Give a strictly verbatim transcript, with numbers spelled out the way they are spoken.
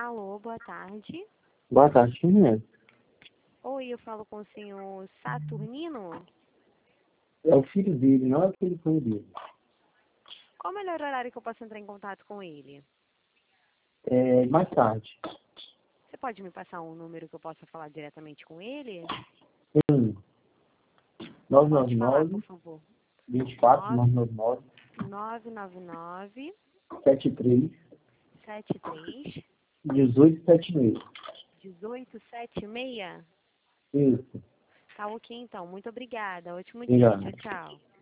Alô, boa tarde. Boa tarde, quem é? Oi, eu falo com o senhor Saturnino? É o filho dele, não é o telefone dele. Qual o melhor horário que eu posso entrar em contato com ele? É mais tarde. Você pode me passar um número que eu possa falar diretamente com ele? Um, nove nove Pode falar, nove, por favor. vinte e quatro, nove nove nove, nove nove nove, sete três, sete três, dezoito setenta e seis. um oito sete seis. Isso. Tá ok, então. Muito obrigada. Ótimo dia. Obrigado. Tchau, tchau.